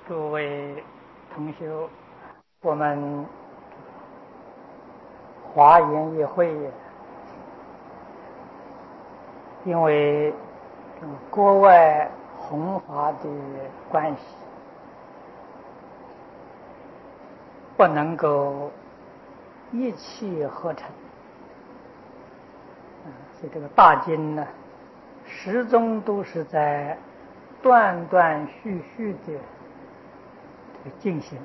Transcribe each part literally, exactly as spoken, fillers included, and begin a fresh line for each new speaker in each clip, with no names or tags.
诸位同修，我们华严议会因为国外弘法的关系，不能够一气呵成，所以这个大经呢，始终都是在断断续续的这个进行。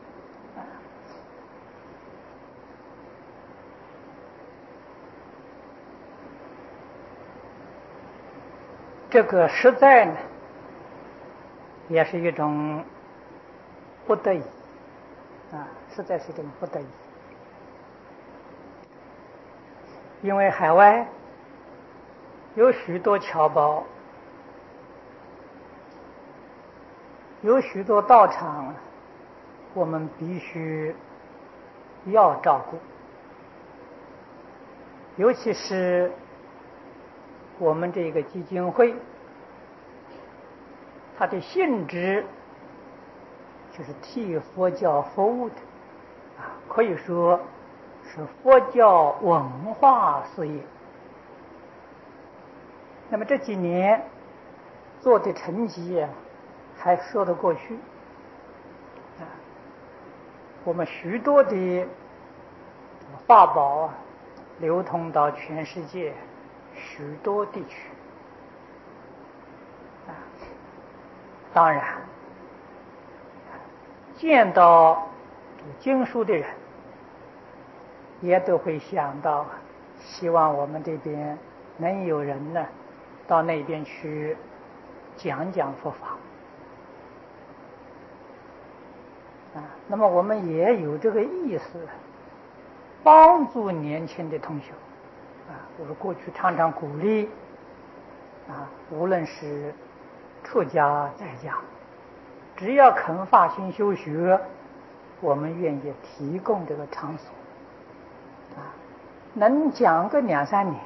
这个实在呢，也是一种不得已啊，实在是一种不得已。因为海外有许多侨胞，有许多道场，我们必须要照顾，尤其是我们这个基金会，它的性质就是替佛教服务的啊，可以说是佛教文化事业。那么这几年做的成绩还说得过去啊，我们许多的法宝啊，流通到全世界许多地区啊，当然见到经书的人也都会想到，希望我们这边能有人呢到那边去讲讲佛法啊。那么我们也有这个意思，帮助年轻的同学啊。我过去常常鼓励啊，无论是出家在家，只要肯发心修学，我们愿意提供这个场所啊，能讲个两三年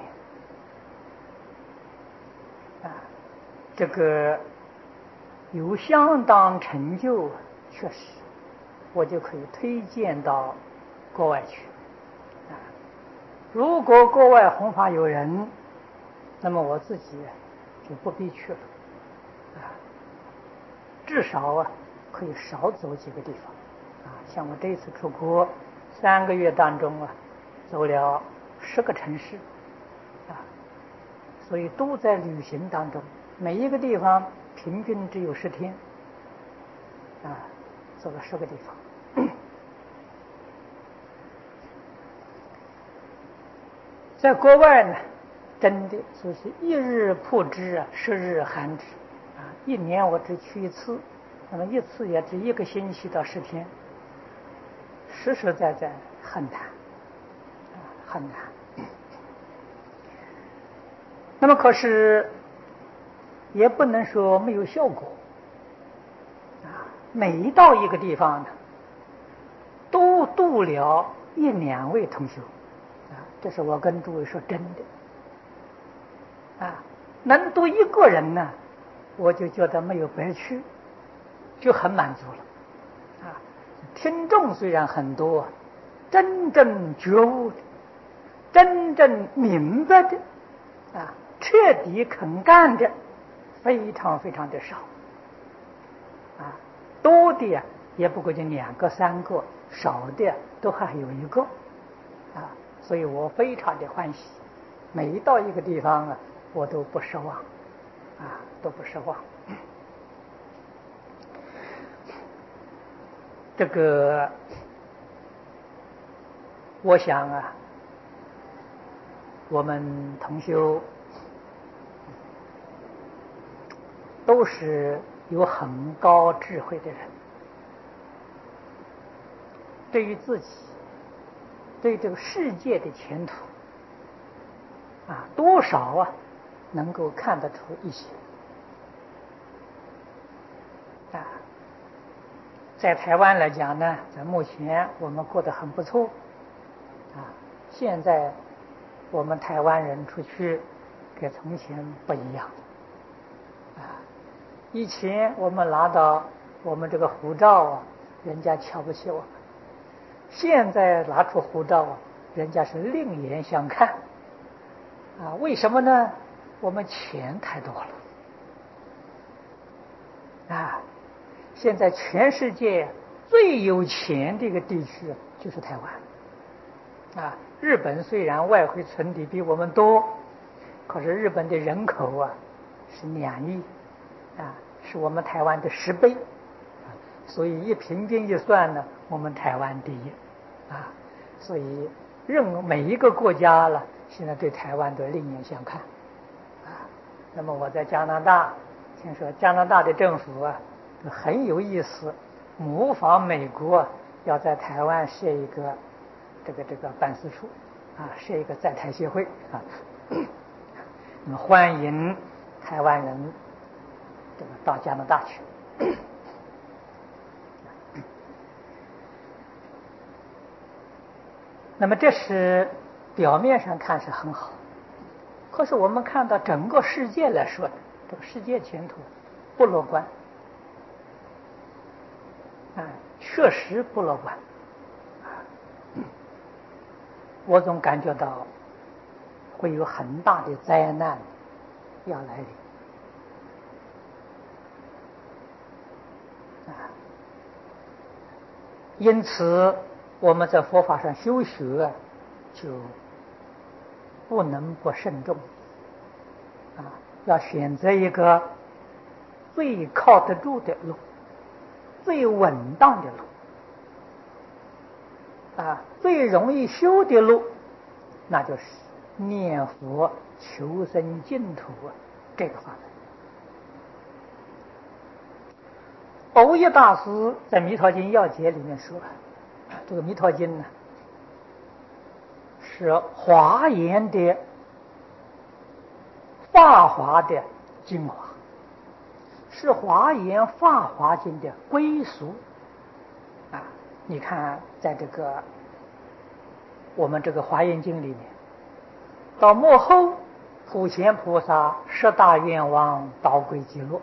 啊，这个有相当成就，确实我就可以推荐到国外去啊。如果国外弘法有人，那么我自己就不必去了啊，至少啊可以少走几个地方啊。像我这一次出国三个月当中啊，走了十个城市啊，所以都在旅行当中，每一个地方平均只有十天啊，走了十个地方。在国外呢，真的就是一日曝之啊，十日寒之啊，一年我只去一次，那么一次也只一个星期到十天，实实在在很难啊，很难。那么可是也不能说没有效果啊，每到一个地方呢，都度了一两位同修啊，这是我跟诸位说真的啊，能度一个人呢，我就觉得没有白去，就很满足了啊。听众虽然很多，真正觉悟的，真正明白的啊，彻底肯干的非常非常的少啊，多的也不过就两个三个，少的都还有一个啊，所以我非常的欢喜，每一到一个地方啊，我都不失望啊，都不失望。这个我想啊，我们同修都是有很高智慧的人，对于自己，对这个世界的前途啊，多少啊能够看得出一些啊。在台湾来讲呢，在目前我们过得很不错啊。现在我们台湾人出去跟从前不一样啊。以前我们拿到我们这个护照啊，人家瞧不起我们；现在拿出护照啊，人家是另眼相看。啊，为什么呢？我们钱太多了。啊，现在全世界最有钱的一个地区就是台湾。啊，日本虽然外汇存的比我们多，可是日本的人口啊是两亿，啊，是我们台湾的十倍。所以一平均一算呢，我们台湾第一。啊，所以任每一个国家了，现在对台湾都另眼相看。啊，那么我在加拿大听说加拿大的政府啊很有意思，模仿美国，要在台湾设一个这个这个办事处，啊，设一个在台协会啊，那么欢迎台湾人这个到加拿大去。那么这是表面上看是很好，可是我们看到整个世界来说，这个世界前途不乐观。啊，确实不乐观。我总感觉到会有很大的灾难要来临。啊，因此我们在佛法上修学，就不能不慎重。啊，要选择一个最靠得住的路，最稳当的路。啊，最容易修的路，那就是念佛求生净土这个法门。藕益大师在《弥陀经要解》里面说，这个《弥陀经》呢是华严的、法华的精华，是华严法华经的归属。啊，你看，在这个我们这个华严经里面，到末后，普贤菩萨十大愿望导归极乐。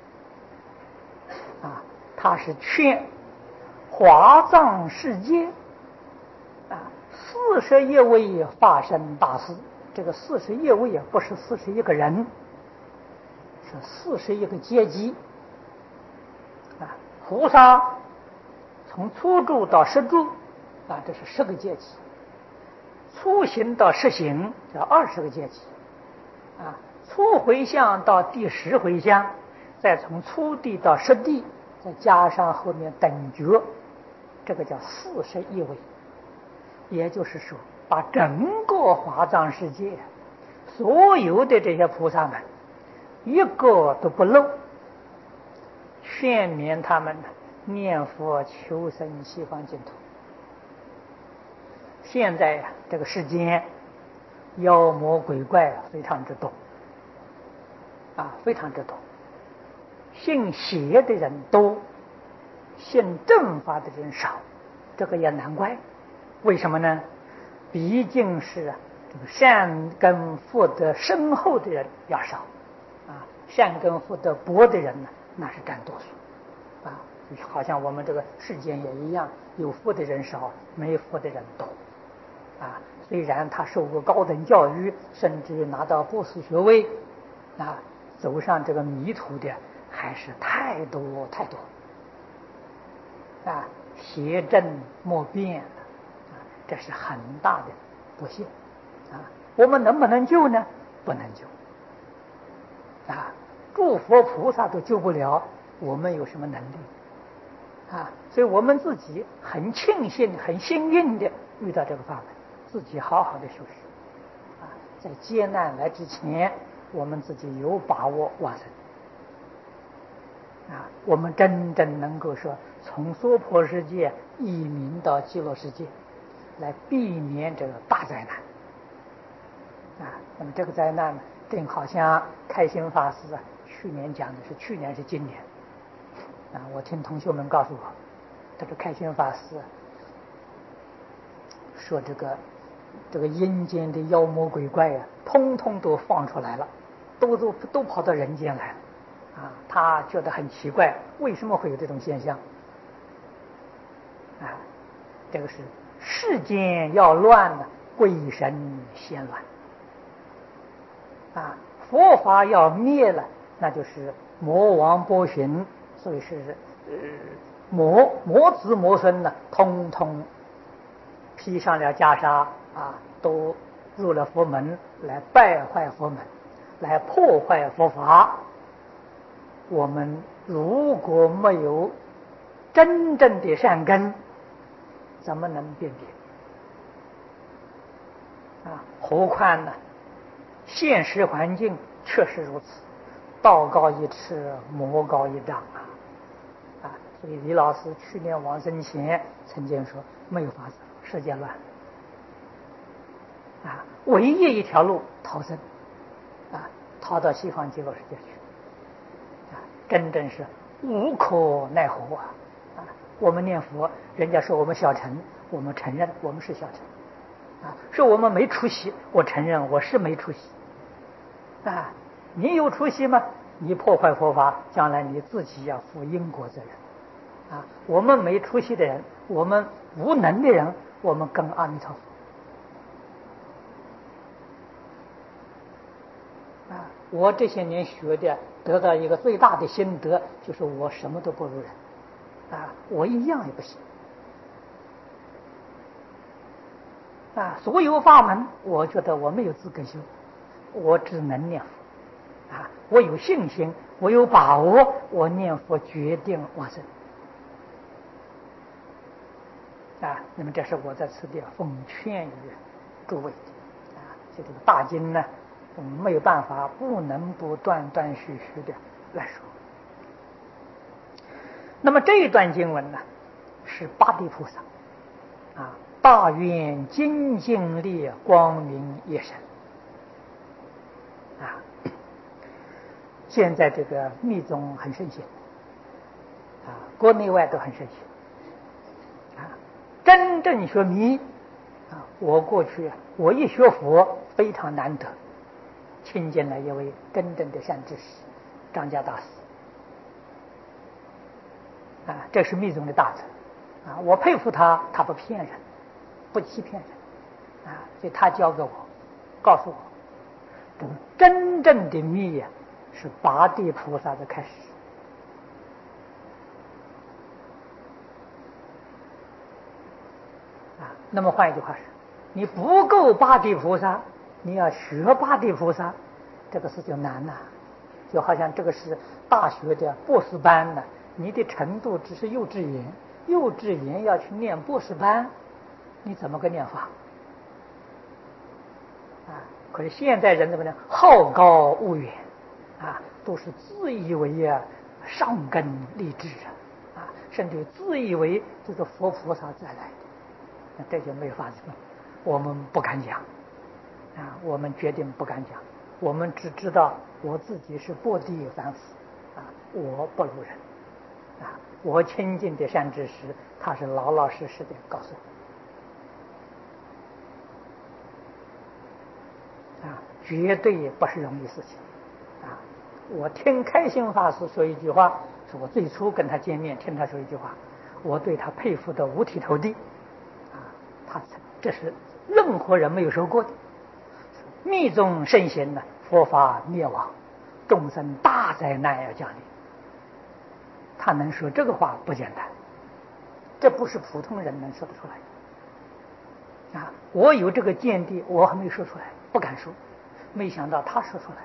啊，他是劝华藏世界啊，四十一位法身大士。这个四十一位啊，不是四十一个人，是四十一个阶级。啊，菩萨从初住到十住，啊，这是十个阶级；初行到十行，这二十个阶级。啊，初回向到第十回向，再从初地到十地，再加上后面等觉，这个叫四十一位。也就是说，把整个华藏世界所有的这些菩萨们一个都不漏，劝勉他们念佛求生西方净土。现在呀、啊，这个世间妖魔鬼怪非常之多，啊，非常之多。信邪的人多，信正法的人少，这个也难怪。为什么呢？毕竟是啊，这个善根福德深厚的人要少，啊，善根福德薄的人呢，那是占多数，啊，就好像我们这个世间也一样，有福的人少，没福的人多，啊，虽然他受过高等教育，甚至于拿到博士学位，啊，走上这个迷途的还是太多太多，啊，邪正莫辨。这是很大的不幸啊！我们能不能救呢？不能救啊！诸佛菩萨都救不了，我们有什么能力啊？所以我们自己很庆幸、很幸运的遇到这个法门，自己好好的修学啊！在劫难来之前，我们自己有把握往生啊！我们真正能够说从娑婆世界移民到极乐世界，来避免这个大灾难啊！那么这个灾难呢，正好像开心法师啊，去年讲的是去年是今年啊，我听同学们告诉我，这个开心法师说这个这个阴间的妖魔鬼怪啊，通通都放出来了，都都都跑到人间来了啊，他觉得很奇怪，为什么会有这种现象？啊，这个是世间要乱了，鬼神先乱。啊，佛法要灭了，那就是魔王波旬，所以是呃魔魔子魔孙呢，通通披上了袈裟啊，都入了佛门，来败坏佛门，来破坏佛法。我们如果没有真正的善根，怎么能辨别啊？何况呢？现实环境确实如此，道高一尺，魔高一丈啊！啊，所以李老师去年往生前曾经说，没有法子，世界乱啊，唯一一条路逃生啊，逃到西方极乐世界去啊，真正是无可奈何啊！啊，我们念佛，人家说我们小乘，我们承认我们是小乘。啊，是我们没出息，我承认我是没出息。啊，你有出息吗？你破坏佛法，将来你自己要负因果责任。啊，我们没出息的人，我们无能的人，我们跟阿弥陀佛。啊，我这些年学的，得到一个最大的心得，就是我什么都不如人。啊，我一样也不行。啊，所有法门，我觉得我没有资格修，我只能念佛。啊，我有信心，我有把握，我念佛决定往生。啊，那么这是我在此地奉劝于诸位。啊，就这个大经呢，我们没有办法，不能不断断续续的来说。那么这一段经文呢，是八地菩萨。啊，大愿精进力，光明业神。啊，现在这个密宗很盛行，啊，国内外都很盛行。啊，真正学密，啊，我过去我一学佛非常难得，亲近了一位真正的善知识，张家大师。啊，这是密宗的大德。啊，我佩服他，他不骗人，不欺骗人。啊，所以他教给我，告诉我，这个真正的密呀，是八地菩萨的开始。啊，那么换一句话说，你不够八地菩萨，你要学八地菩萨，这个事就难了。就好像这个是大学的博士班呢，你的程度只是幼稚园，幼稚园要去念博士班，你怎么个念法？啊，可是现在人怎么呢？好高骛远，啊，都是自以为啊上根立志啊，啊，甚至自以为这个佛菩萨再来的，那这就没有法子了。我们不敢讲，啊，我们决定不敢讲，我们只知道我自己是薄地凡夫，啊，我不如人，啊，我亲近的善知识，他是老老实实的告诉我。啊，绝对不是容易事情。啊，我听开心法师说一句话，是我最初跟他见面，听他说一句话，我对他佩服的五体投地。啊，他这是任何人没有说过的。密宗盛行呢，佛法灭亡，众生大灾难要降临。他能说这个话不简单，这不是普通人能说得出来的。啊，我有这个见地，我还没说出来，不敢说，没想到他说出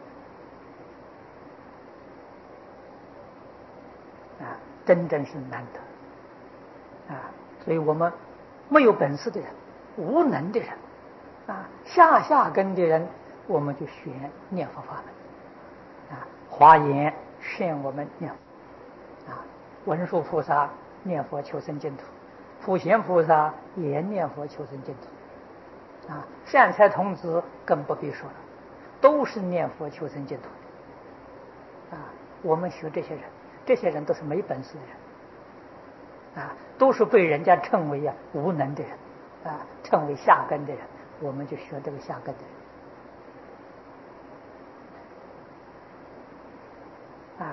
来，啊，真正是难得。啊，所以我们没有本事的人，无能的人，啊，下下根的人，我们就选念佛法门。啊，华严劝我们念佛，啊，文殊菩萨念佛求生净土，普贤菩萨也念佛求生净土，啊，善财童子更不必说了，都是念佛求生净土的。啊，我们学这些人，这些人都是没本事的人，啊，都是被人家称为啊无能的人，啊，称为下根的人，我们就学这个下根的人。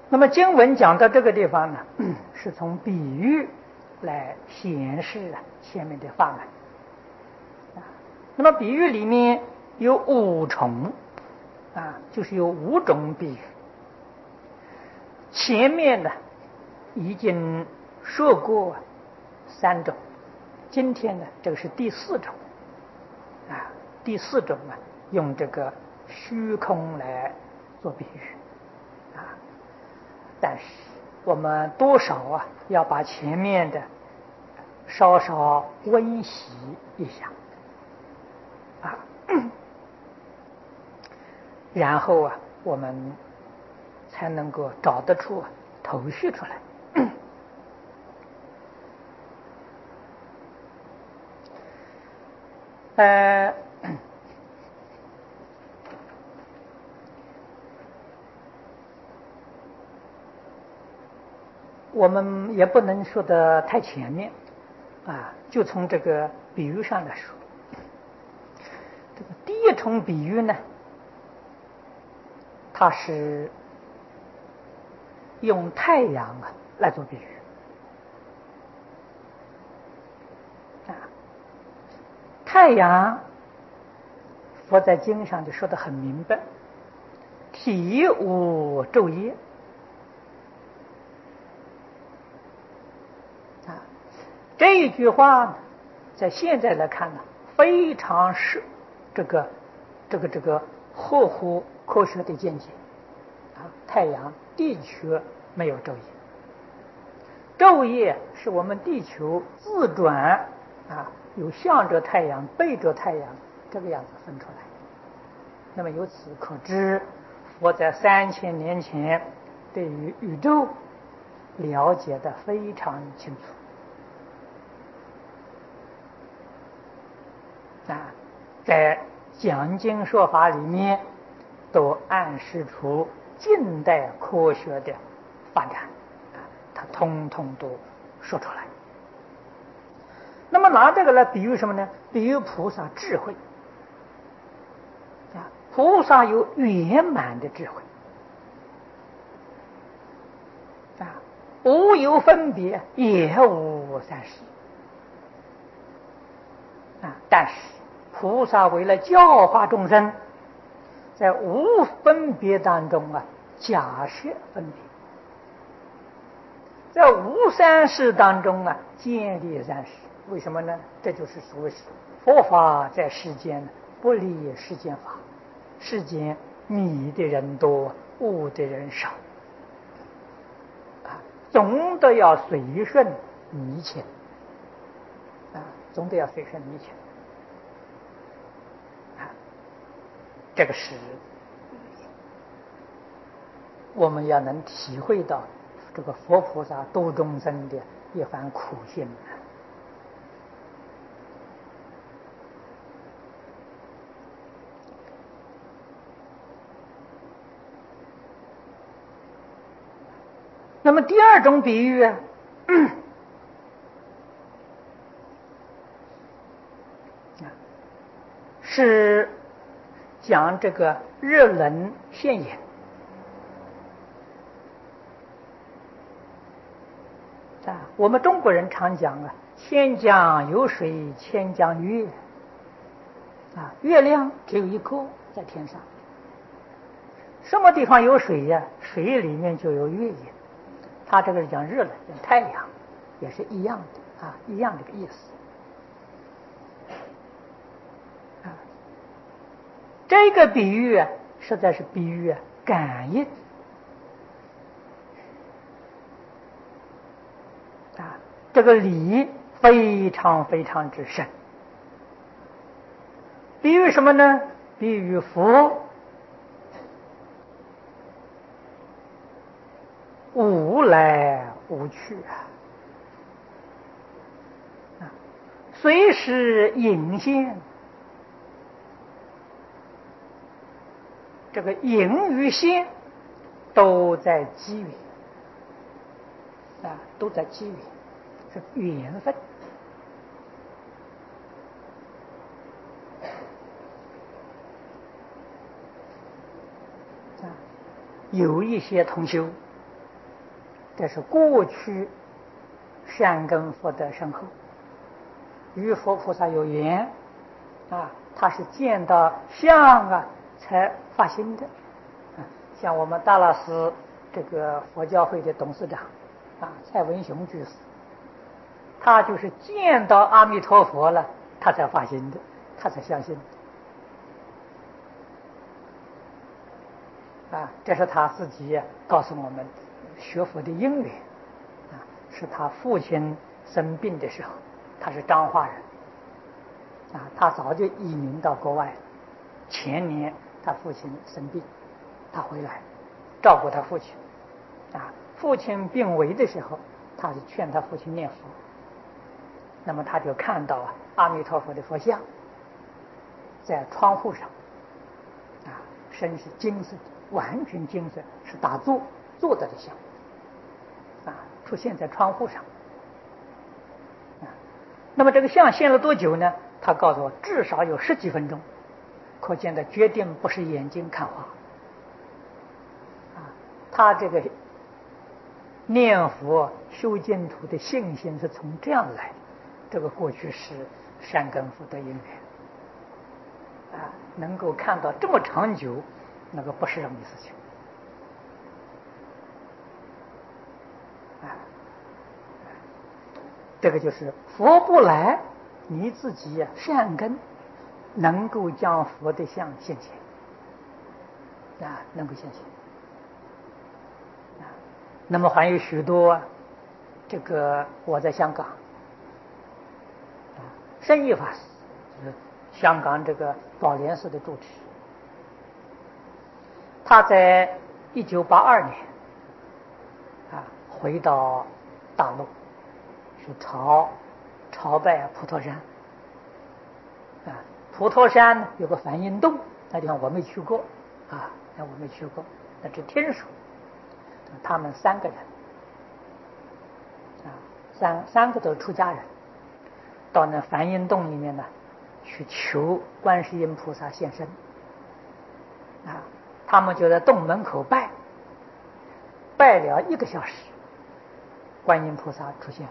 那么经文讲到这个地方呢，是从比喻来显示啊前面的法门啊。那么比喻里面有五重啊，就是有五种比喻。前面呢已经说过三种，今天呢这个是第四种啊。第四种啊，用这个虚空来做比喻啊。但是我们多少啊要把前面的稍稍温习一下啊，然后啊我们才能够找得出头绪出来。呃，我们也不能说的太前面啊，就从这个比喻上来说，这个第一重比喻呢，它是用太阳啊来做比喻啊。太阳，佛在经上就说得很明白，体无昼夜啊。这一句话呢，在现在来看呢，非常是这个这个这个合乎科学的见解啊。太阳的确没有昼夜，昼夜是我们地球自转啊，有向着太阳、背着太阳这个样子分出来。那么由此可知，佛在三千年前对于宇宙了解得非常清楚啊，在讲经说法里面都暗示出近代科学的发展啊，他通通都说出来。那么拿这个来比喻什么呢？比喻菩萨智慧啊，菩萨有圆满的智慧啊，无有分别，也无三世啊。但是菩萨为了教化众生，在无分别当中啊，假设分别；在无三世当中啊，建立三世。为什么呢？这就是所谓佛法在世间不离世间法，世间迷的人多，悟的人少啊，总得要随顺迷情啊，总得要随顺迷情啊。这个是我们要能体会到这个佛菩萨度众生的一番苦心。那么第二种比喻啊，是讲这个热能现眼啊。我们中国人常讲啊，千江有水千江月啊，月亮只有一颗在天上。什么地方有水呀、啊？水里面就有月影。他这个是讲热能，讲太阳，也是一样的啊，一样的个意思啊。这个比喻啊，实在是比喻啊感应啊，这个理非常非常之深。比喻什么呢？比喻佛无来无去啊，随时隐现。这个隐与现都在机缘啊，都在机缘，是缘分啊。有一些同修这是过去善根福德深厚，与佛菩萨有缘啊，他是见到相啊才发心的啊。像我们大老师这个佛教会的董事长啊，蔡文雄居士，他就是见到阿弥陀佛了，他才发心的，他才相信的啊。这是他自己告诉我们学佛的因缘啊，是他父亲生病的时候，他是彰化人啊，他早就移民到国外了。前年他父亲生病，他回来照顾他父亲啊。父亲病危的时候，他是劝他父亲念佛。那么他就看到啊阿弥陀佛的佛像在窗户上啊，身是金色的，完全金色，是打坐坐的的像啊，出现在窗户上啊。那么这个像现了多久呢？他告诉我，至少有十几分钟，可见的决定不是眼睛看花啊。他这个念佛修净土的信心是从这样来的，这个过去是善根福德因缘啊，能够看到这么长久，那个不是容易事情啊。这个就是佛不来，你自己呀、啊、善根能够将佛的像现前啊，能够现前啊。那么还有许多、啊、这个我在香港啊，圣义法师就是香港这个宝莲寺的住持，他在一九八二年啊回到大陆去朝朝拜普陀山啊。普陀山有个梵音洞，那地方我没去过啊，那我没去过，那只听说。他们三个人啊，三三个都是出家人，到那梵音洞里面呢，去求观世音菩萨现身啊。他们就在洞门口拜，拜了一个小时，观音菩萨出现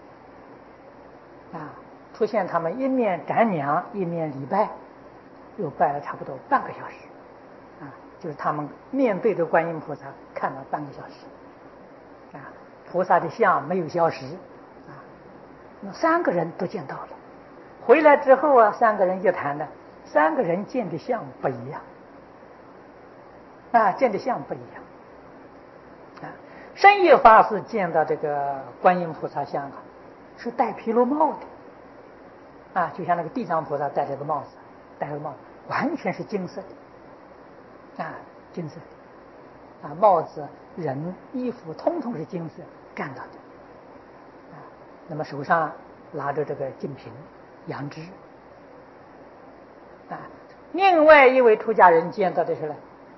啊，出现他们一面瞻仰一面礼拜，又拜了差不多半个小时啊，就是他们面对着观音菩萨看了半个小时啊，菩萨的像没有消失啊。那三个人都见到了，回来之后啊，三个人就谈了，三个人见的像不一样啊，见的像不一样啊。圣义法师见到这个观音菩萨像啊，是戴毗卢帽的啊，就像那个地藏菩萨戴这个帽子，戴个帽子完全是金色的啊，金色的啊，帽子、人、衣服通通是金色干到的啊。那么手上拿着这个净瓶、杨枝啊。另外一位出家人见到的是呢，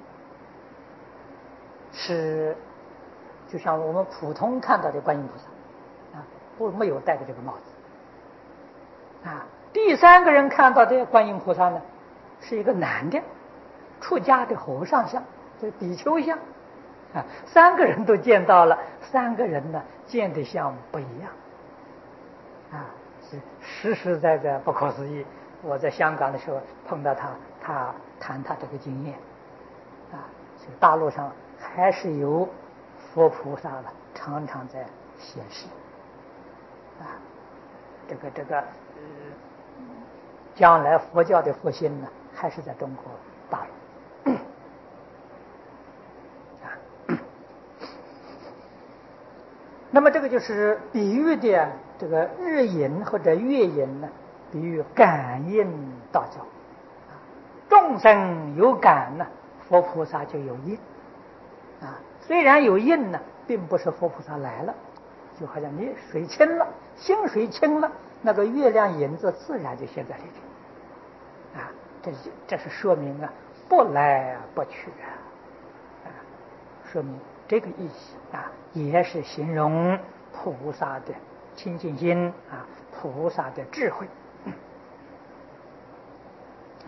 是就像我们普通看到的观音菩萨啊，不没有戴着这个帽子啊。第三个人看到的观音菩萨呢，是一个男的出家的和尚像，这比丘像啊。三个人都见到了，三个人呢见的像不一样啊，是实实在在不可思议。我在香港的时候碰到他，他谈他这个经验啊，这个大陆上还是有佛菩萨了，常常在显示啊。这个这个呃，将来佛教的复兴呢，还是在中国大陆啊。那么这个就是比喻的这个日引或者月引呢，比喻感应道教啊。众生有感呢，佛菩萨就有应啊。虽然有应呢，并不是佛菩萨来了，就好像你水清了，心水清了，那个月亮影子自然就现在里头啊。这是这是说明啊，不来不去啊，啊，说明这个意思啊，也是形容菩萨的清净心啊，菩萨的智慧啊。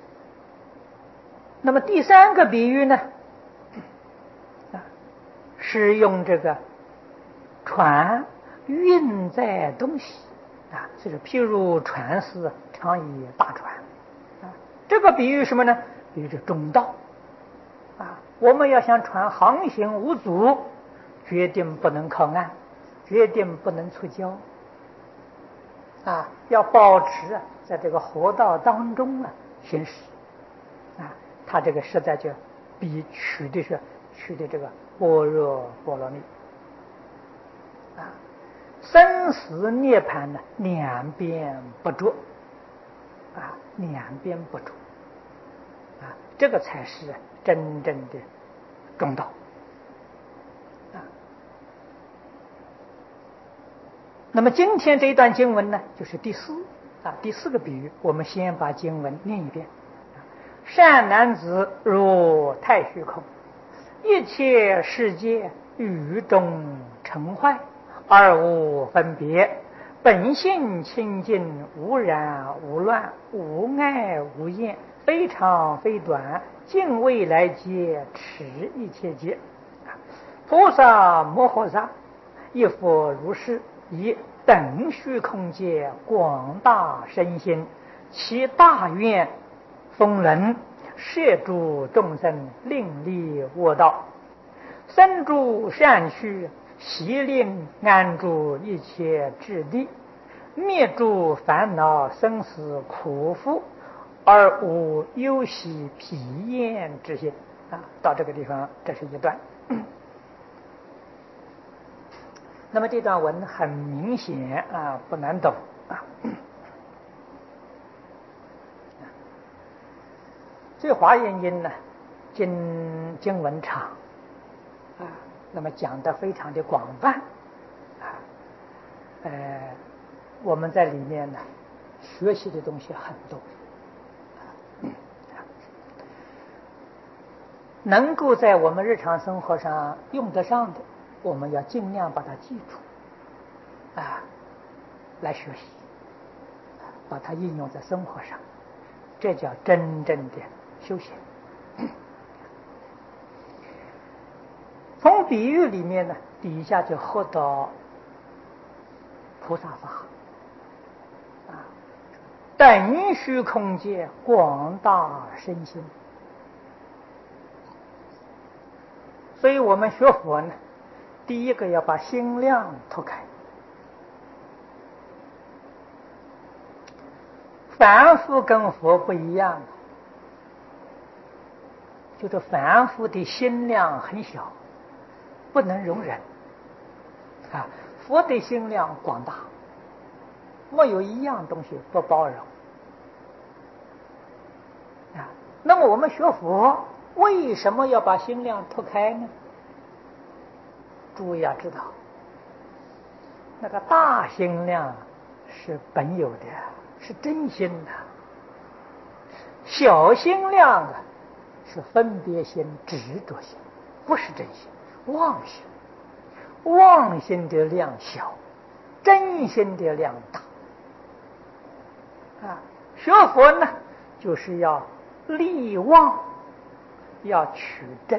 那么第三个比喻呢，啊， 是用这个船运载东西啊，就是譬如船是常以大船啊，这个比喻什么呢？比喻这中道啊，我们要想船航行无阻，决定不能靠岸，决定不能出礁啊，要保持啊在这个河道当中啊行驶啊，他这个实在就比取的是取的这个般若波罗蜜啊，生死涅槃呢两边不着啊，两边不着啊，这个才是真正的中道啊。那么今天这一段经文呢，就是第四啊第四个比喻。我们先把经文念一遍：善男子，如太虚空，一切世界语中成坏，而无分别，本性清净，无染无乱，无碍无厌，非长非短，尽未来劫，持一切劫。菩萨摩诃萨亦复如是，以等虚空界广大身心，其大愿丰能，摄诸众生，令利沃道，生诸善趣，习令安住一切智地，灭诸烦恼生死苦苦，而无忧喜疲厌之心啊。到这个地方，这是一段。那么这段文很明显啊，不难懂啊。这华严经呢，经经文长啊，那么讲的非常的广泛啊，呃，我们在里面呢学习的东西很多啊，能够在我们日常生活上用得上的，我们要尽量把它记住啊，来学习，把它应用在生活上，这叫真正的修行。从比喻里面呢，底下就获得菩萨法啊，等虚空界广大身心。所以我们学佛呢，第一个要把心量拓开。凡夫跟佛不一样，就是凡夫的心量很小，不能容忍啊。佛的心量广大，没有一样东西不包容啊。那么我们学佛为什么要把心量拓开呢？诸位要知道，那个大心量是本有的，是真心的；小心量啊是分别心、执着心，不是真心，妄心。妄心的量小，真心的量大啊。学佛呢，就是要立妄，要取真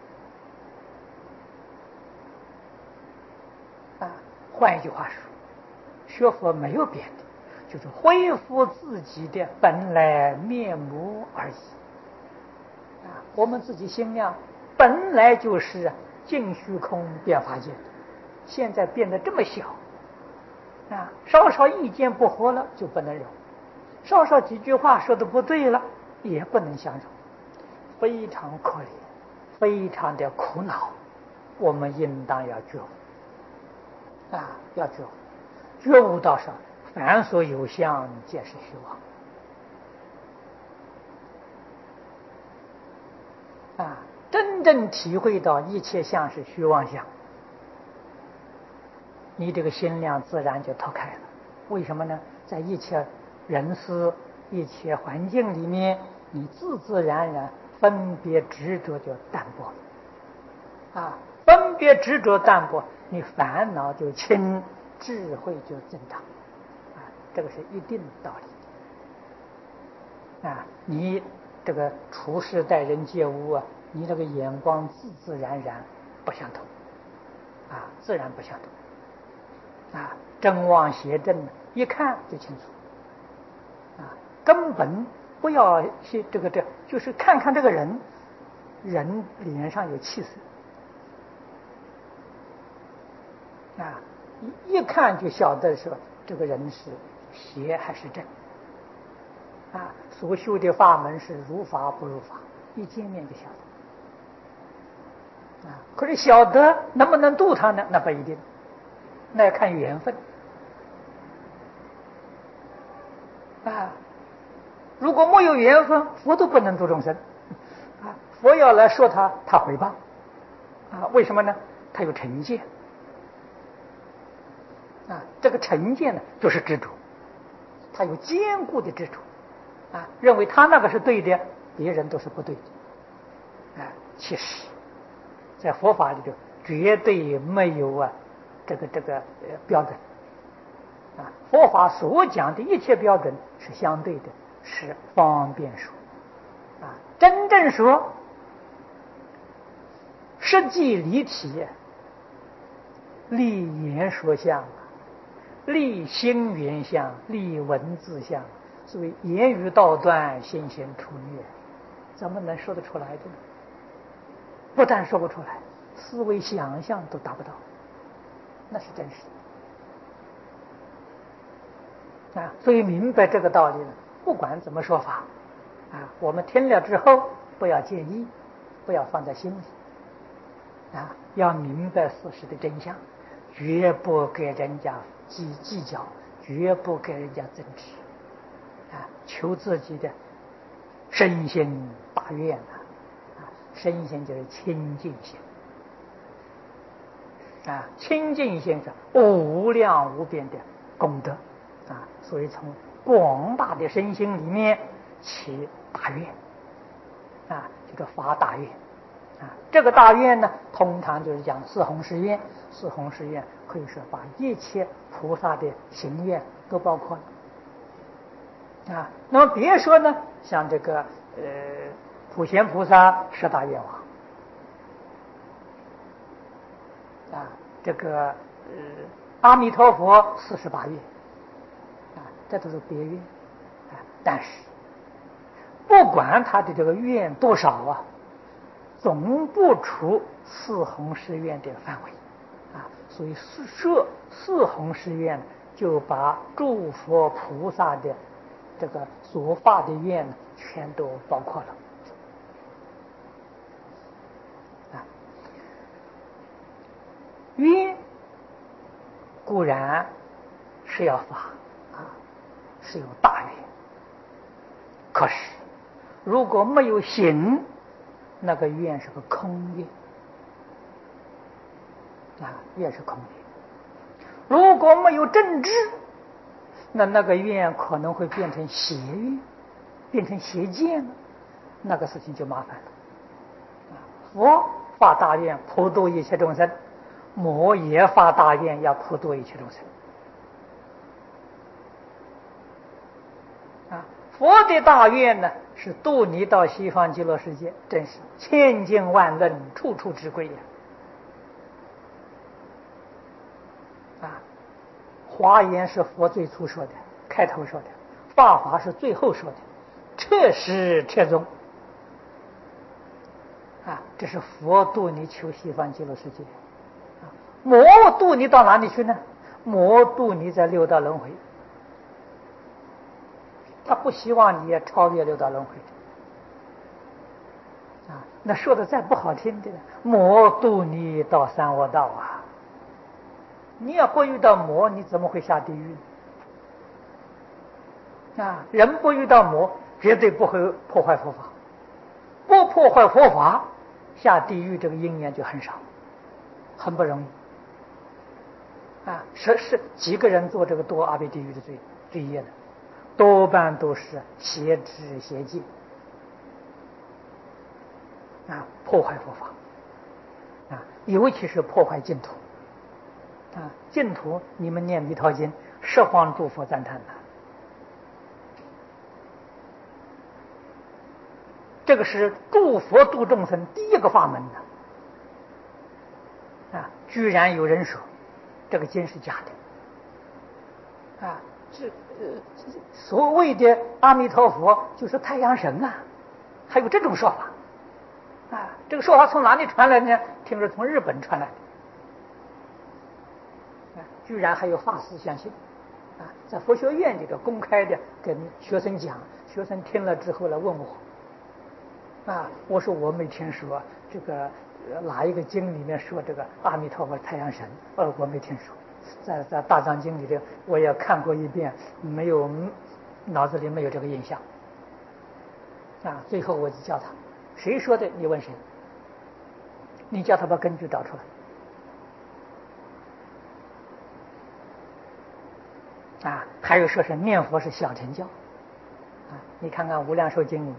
啊。换一句话说，学佛没有别的，就是恢复自己的本来面目而已啊。我们自己心量本来就是净虚空变法界，现在变得这么小啊，稍稍意见不合了就不能容，稍稍几句话说的不对了也不能相容，非常可怜，非常的苦恼。我们应当要觉悟啊，要觉悟，觉悟到什么？凡所有相，皆是虚妄啊，真正体会到一切相是虚妄相，你这个心量自然就拓开了。为什么呢？在一切人事、一切环境里面，你自自然然分别执着就淡薄了啊，分别执着淡薄，你烦恼就轻，智慧就增长啊，这个是一定的道理啊。你这个处事待人接物啊，你这个眼光自自然然不相同啊，自然不晓得。啊，真妄邪正一看就清楚。啊，根本不要去这个这，就是看看这个人，人脸上有气色。啊，一一看就晓得说这个人是邪还是正。啊，所修的法门是如法不如法，一见面就晓得。啊，可是晓得能不能度他呢？那不一定，那要看缘分。啊，如果没有缘分，佛都不能度众生。啊，佛要来说他，他回报。啊，为什么呢？他有成见。啊，这个成见呢，就是执着，他有坚固的执着。啊，认为他那个是对的，别人都是不对的。啊，其实，在佛法里头绝对没有啊，这个这个呃标准。啊，佛法所讲的一切标准是相对的，是方便说。啊，真正说，实际离体，立言说相，立心缘相，立文字相。所谓言语道断，心行出灭，怎么能说得出来的呢？不但说不出来，思维想象都达不到，那是真实的。啊，所以明白这个道理呢，不管怎么说法，啊，我们听了之后不要介意，不要放在心里，啊，要明白事实的真相，绝不给人家计计较，绝不给人家争执。啊，求自己的身心大愿啊！啊，身心就是清净心啊，清净心是无量无边的功德啊，所以从广大的身心里面起大愿啊，这个发大愿啊，这个大愿呢，通常就是讲四弘誓愿，四弘誓愿可以说把一切菩萨的行愿都包括了。啊，那么别说呢，像这个呃普贤菩萨十大愿望，啊，这个呃阿弥陀佛四十八愿，啊，这都是别愿，啊，但是不管他的这个愿多少啊，总不出四弘誓愿的范围，啊，所以设四弘誓愿就把诸佛菩萨的这个所发的愿全都包括了。啊，愿固然是要发啊，是有大愿，可是如果没有行，那个愿是个空愿啊，愿是空愿。如果没有正知，那那个愿可能会变成邪愿，变成邪见了，那个事情就麻烦了。佛发大愿普度一切众生，魔也发大愿要普度一切众生。啊，佛的大愿呢，是度你到西方极乐世界，真是千经万论，处处之贵呀！啊，华严是佛最初说的，开头说的；法华是最后说的，彻实彻宗。啊，这是佛度你求西方极乐世界。啊，魔度你到哪里去呢？魔度你在六道轮回，他不希望你也超越六道轮回。啊，那说的再不好听的，魔度你到三恶道啊！你要不遇到魔，你怎么会下地狱？啊，人不遇到魔，绝对不会破坏佛法。不破坏佛法，下地狱这个因缘就很少，很不容易。啊，是是几个人做这个堕阿鼻地狱的罪罪业的，多半都是邪知邪见。啊，破坏佛法，啊，尤其是破坏净土，啊，净土你们念弥陀经，十方诸佛赞叹的，这个是诸佛度众生第一个法门的，啊， 居然有人说这个经是假的啊！这呃所谓的阿弥陀佛就是太阳神啊，还有这种说法啊！这个说法从哪里传来呢？听说从日本传来的。居然还有法师相信啊，在佛学院里头公开的跟学生讲，学生听了之后来问我啊，我说我没听说这个哪一个经里面说这个阿弥陀佛太阳神，呃，我没听说，在在大藏经里头我也看过一遍，没有脑子里没有这个印象啊。最后我就叫他，谁说的？你问谁？你叫他把根据找出来。啊，还有说是念佛是小乘教，啊，你看看《无量寿经》里面，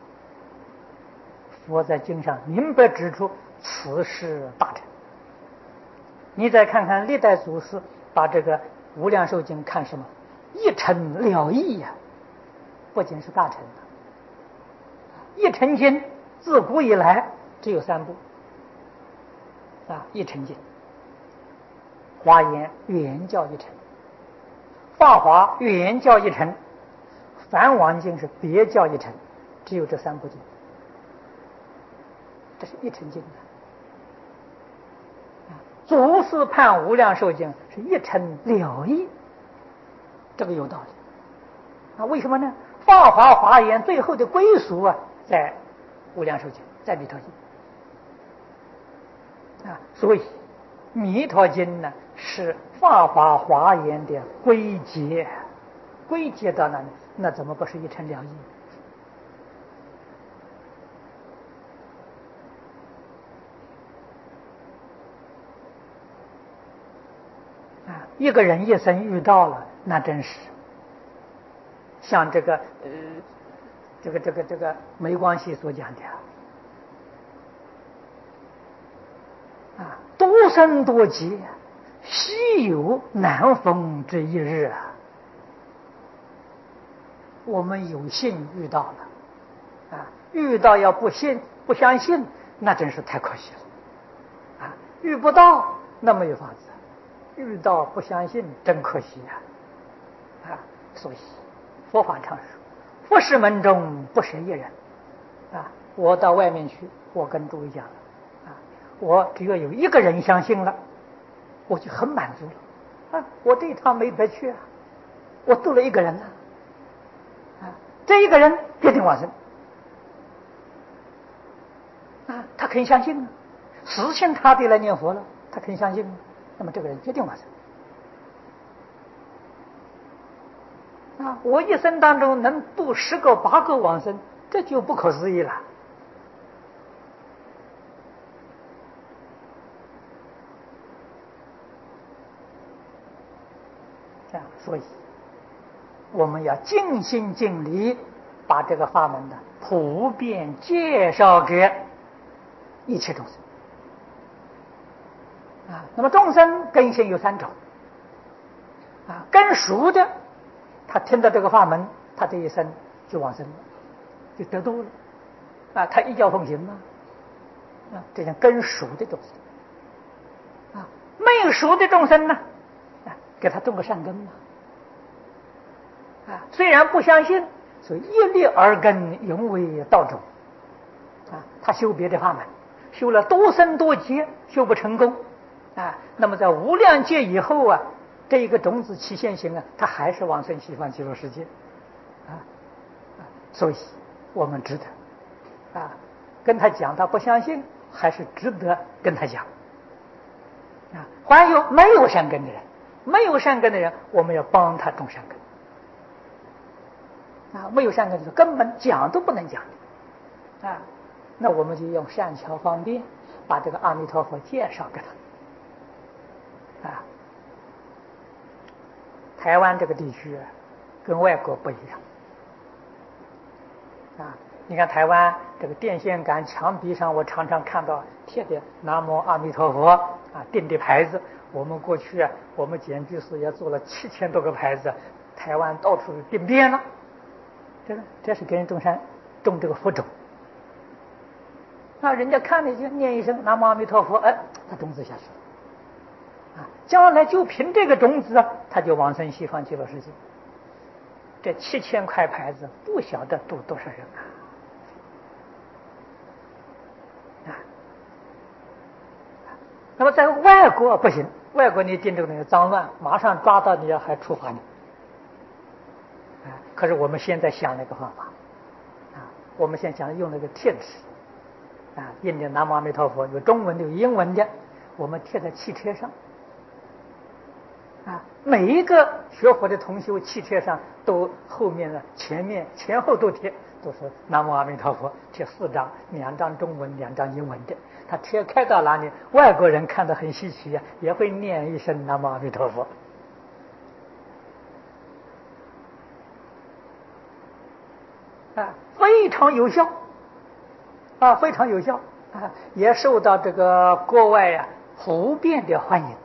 佛在经上明白指出此是大乘。你再看看历代祖师把这个《无量寿经》看什么？一乘了义呀、啊，不仅是大乘的，一乘经自古以来只有三部，啊，一乘经，华严、圆教一乘。法华原教一乘，梵王经是别教一乘，只有这三部经，这是一乘经的。祖师判无量寿经是一乘了义，这个有道理啊？为什么呢？法华华严最后的归属啊，在无量寿经，在弥陀经啊，所以弥陀经呢是法华华严的归结，归结到哪里？那怎么不是一乘了义？啊，一个人一生遇到了，那真是像这个呃，这个这个这个没关系所讲的啊，多生多劫，稀有难逢这一日啊！我们有幸遇到了啊，遇到要不信不相信，那真是太可惜了啊！遇不到那没有法子，遇到不相信真可惜呀！啊，所以佛法常说，佛事门中不舍一人啊！我到外面去，我跟诸位讲了啊，我只要有一个人相信了，我就很满足了啊！我这一趟没白去啊，我度了一个人了啊，这一个人决定往生啊，他肯相信啊，实信他地来念佛了，他肯相信，那么这个人决定往生啊！我一生当中能度十个八个往生，这就不可思议了啊！所以我们要尽心尽力把这个法门呢普遍介绍给一切众生啊。那么众生根性有三种啊，根熟的，他听到这个法门，他这一生就往生了，就得度了啊，他一教奉行嘛啊，这叫根熟的众生啊。没有熟的众生呢啊，给他种个善根嘛啊，虽然不相信，所以一粒耳根永为道种啊。他修别的法门，修了多生多劫，修不成功啊。那么在无量劫以后啊，这一个种子起现行啊，他还是往生西方极乐世界啊啊。所以我们值得啊跟他讲，他不相信，还是值得跟他讲啊。还有没有善根的人，没有善根的人，我们要帮他种善根。啊，没有善根就是根本讲都不能讲啊，那我们就用善巧方便把这个阿弥陀佛介绍给他啊。台湾这个地区跟外国不一样啊，你看台湾这个电线杆墙壁上，我常常看到贴的南无阿弥陀佛啊，钉的牌子。我们过去啊，我们简居士也做了七千多个牌子，台湾到处钉遍了。这个这是给人种山种这个佛种，那人家看了就念一声南无阿弥陀佛，哎，他种子下去了啊，将来就凭这个种子啊，他就往生西方极乐世界。这七千块牌子不晓得度多少人啊！啊，那么在外国不行，外国你订这个东西脏乱，马上抓到你还处罚你。啊，可是我们现在想那个方法，啊，我们现在想用那个贴纸，啊，印的南无阿弥陀佛，有中文的有英文的，我们贴在汽车上。啊，每一个学佛的同修，汽车上都后面呢、前面、前后都贴，都是南无阿弥陀佛，贴四张，两张中文，两张英文的。他贴开到哪里，外国人看得很稀奇啊，也会念一声南无阿弥陀佛。啊，非常有效，啊，非常有效啊，也受到这个国外呀、啊、普遍的欢迎。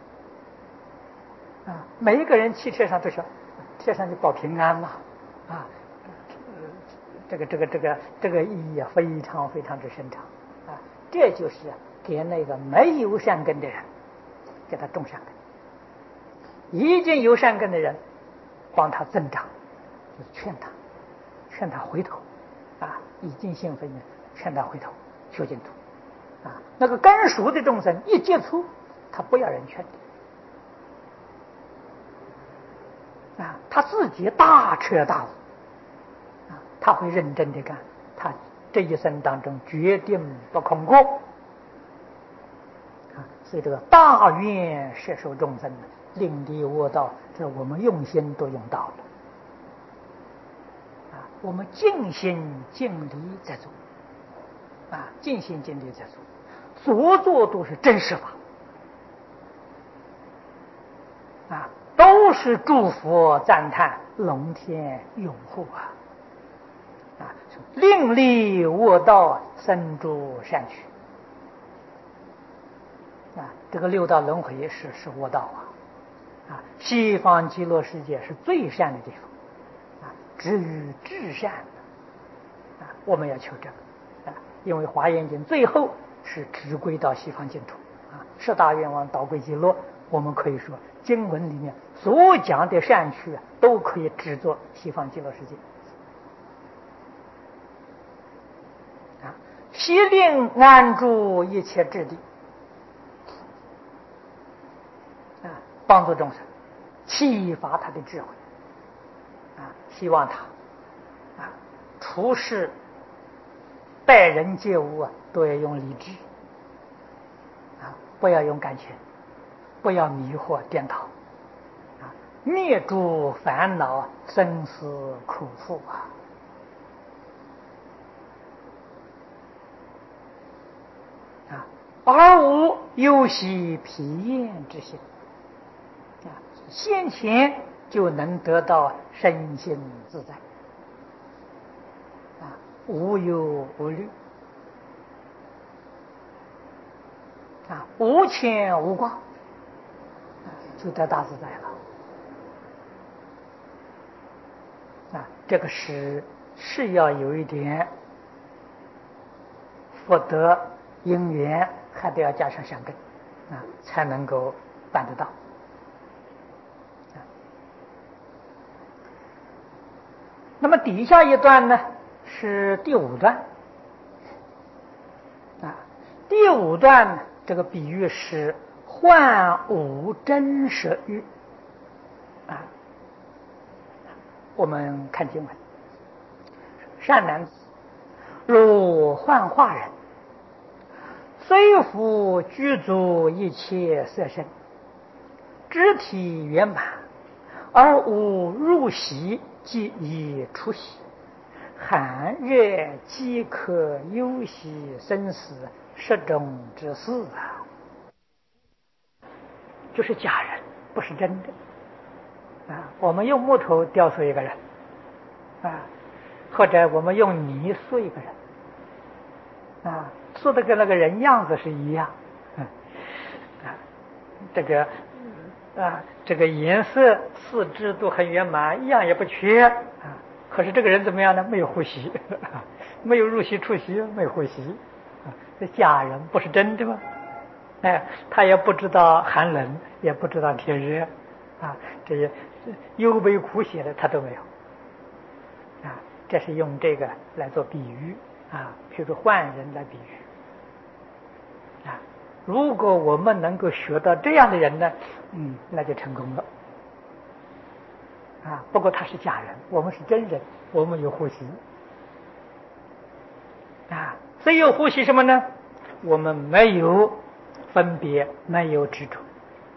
啊，每一个人汽车上都说贴上去保平安嘛，啊，这个这个这个这个意义啊非常非常之深长啊，这就是给那个没有善根的人给他种善根，已经有善根的人帮他增长，就是劝他劝他回头啊，已经兴奋的劝他回头修净土啊，那个根熟的众生一接触他不要人劝的。啊，他自己大彻大悟，啊，他会认真的干，他这一生当中决定不空过，啊，所以这个大愿摄受众生，令离恶道，这我们用心都用到了，啊，我们尽心尽力在做，啊，尽心尽力在做，所做都是真实法，啊。都是祝福赞叹龙天拥护啊！啊，令离恶道，生诸善趣啊！这个六道轮回是是恶道啊！啊，西方极乐世界是最善的地方啊，至于至善啊！我们要求这个啊，因为华严经最后是直归到西方净土啊，十大愿望导归极乐。我们可以说，经文里面所讲的善趣都可以指作西方极乐世界啊，悉令安住一切智地啊，帮助众生，启发他的智慧啊，希望他啊处事待人接物啊都要用理智啊，不要用感情。不要迷惑颠倒啊，灭诸烦恼，生死苦苦啊！啊，而无忧喜疲厌之心啊，先前就能得到身心自在啊，无忧无虑啊，无牵无挂。就得大自在了啊！这个是是要有一点福德因缘，还得要加上善根啊，才能够办得到。啊、那么底下一段呢是第五段啊，第五段这个比喻是幻无真实喻啊，我们看经文，善男子，如幻化人，虽复具足一切色身，肢体圆满，而无入息，即已出息，寒热饥渴忧喜生死十种之事啊，就是假人，不是真的啊！我们用木头雕塑一个人啊，或者我们用泥塑一个人啊，塑的跟那个人样子是一样，嗯啊，这个啊，这个颜色、四肢都很圆满，一样也不缺啊。可是这个人怎么样呢？没有呼吸，没有入息出息，没有呼吸啊，这假人不是真的吗？ 哎，他也不知道寒冷，也不知道天热，啊，这些忧悲苦喜的他都没有，啊，这是用这个来做比喻啊，譬如换人来比喻，啊，如果我们能够学到这样的人呢，嗯，那就成功了，啊，不过他是假人，我们是真人，我们有呼吸，啊，所以有呼吸什么呢？我们没有分别，没有执着。